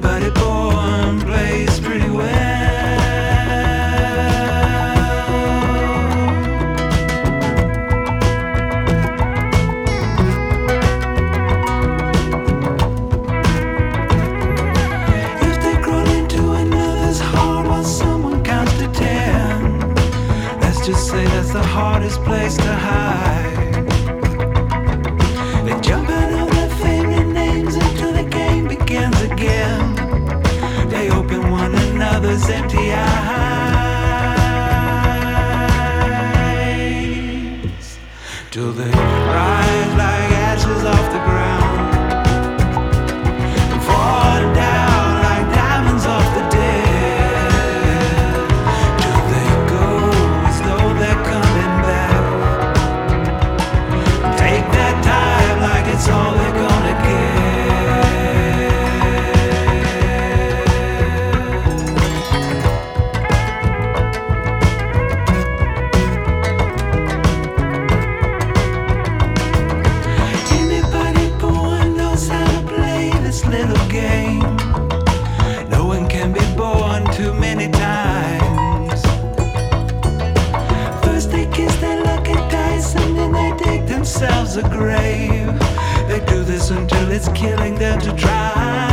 Anybody born plays pretty well. If they crawl into another's heart while someone counts to 10, let's just say that's the hardest place to hide. They jump out of their favorite names until the game begins again. They open one another's empty eyes till they rise like ashes off the ground and fall down like diamonds off the dead, till they go as though they're coming back. Take that time like it's all they're gonna get. Anybody born knows how to play this little game. No one can be born too many times. First they kiss their lucky dice and then they dig themselves a grave. They do this until it's killing them to try.